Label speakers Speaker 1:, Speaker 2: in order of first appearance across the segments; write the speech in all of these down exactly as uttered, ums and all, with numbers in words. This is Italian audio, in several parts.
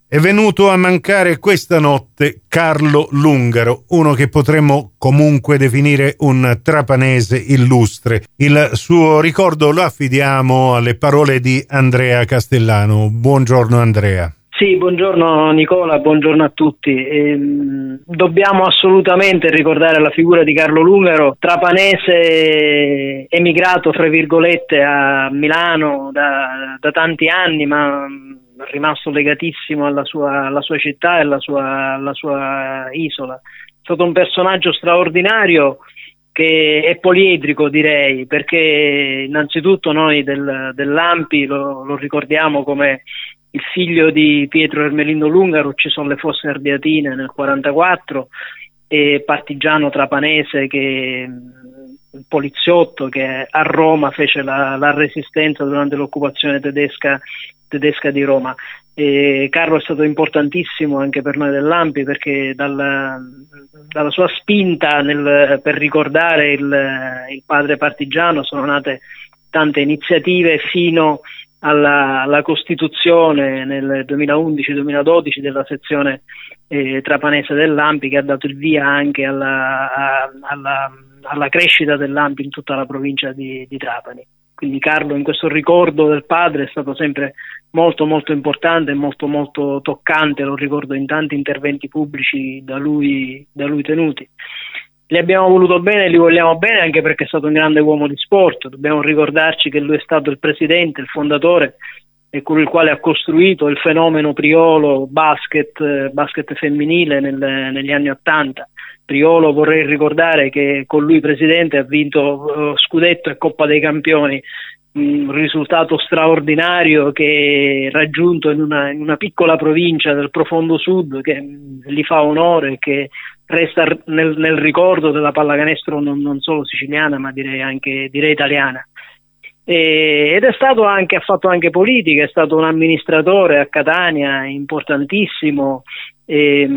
Speaker 1: È venuto a mancare questa notte Carlo Lungaro, uno che potremmo comunque definire un trapanese illustre. Il suo ricordo lo affidiamo alle parole di Andrea Castellano. Buongiorno Andrea.
Speaker 2: Sì, buongiorno Nicola, buongiorno a tutti. Ehm, dobbiamo assolutamente ricordare la figura di Carlo Lungaro, trapanese emigrato, fra virgolette, a Milano da, da tanti anni, ma rimasto legatissimo alla sua, alla sua città e alla sua, alla sua isola. È stato un personaggio straordinario che è poliedrico, direi, perché innanzitutto noi del, dell'Ampi lo, lo ricordiamo come il figlio di Pietro Ermelindo Lungaro, ucciso alle Fosse Ardeatine nel quarantaquattro, e partigiano trapanese, che il poliziotto che a Roma fece la, la resistenza durante l'occupazione tedesca tedesca di Roma. E Carlo è stato importantissimo anche per noi dell'Ampi, perché dalla, dalla sua spinta nel, per ricordare il, il padre partigiano sono nate tante iniziative fino alla, alla costituzione nel duemilaundici duemiladodici della sezione eh, trapanese dell'Ampi, che ha dato il via anche alla, a, alla, alla crescita dell'Ampi in tutta la provincia di, di Trapani. Quindi Carlo, in questo ricordo del padre, è stato sempre molto molto importante e molto molto toccante, lo ricordo in tanti interventi pubblici da lui, da lui tenuti. Gli abbiamo voluto bene, li vogliamo bene, anche perché è stato un grande uomo di sport. Dobbiamo ricordarci che lui è stato il presidente, il fondatore e colui il quale ha costruito il fenomeno Priolo basket, basket femminile nel, negli anni Ottanta. Priolo, vorrei ricordare che con lui presidente ha vinto uh, scudetto e Coppa dei Campioni, un risultato straordinario che è raggiunto in una, in una piccola provincia del profondo sud, che gli fa onore e che resta nel, nel ricordo della pallacanestro non, non solo siciliana, ma direi anche direi italiana. E, ed è stato anche, ha fatto anche politica, è stato un amministratore a Catania importantissimo. E,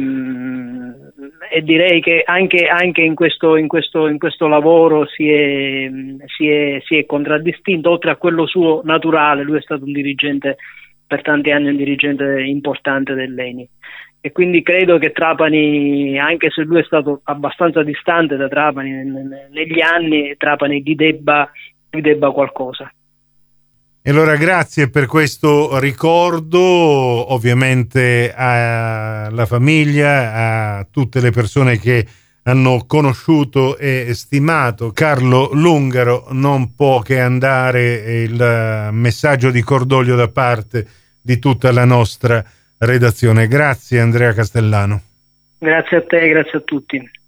Speaker 2: e direi che anche, anche in, questo, in, questo, in questo lavoro si è, si, è, si è contraddistinto, oltre a quello suo naturale. Lui è stato un dirigente, per tanti anni un dirigente importante dell'E N I, e quindi credo che Trapani, anche se lui è stato abbastanza distante da Trapani negli anni, Trapani gli debba, gli debba qualcosa.
Speaker 1: E allora grazie per questo ricordo, ovviamente alla famiglia, a tutte le persone che hanno conosciuto e stimato Carlo Lungaro. Non può che andare il messaggio di cordoglio da parte di tutta la nostra redazione. Grazie Andrea Castellano.
Speaker 2: Grazie a te, grazie a tutti.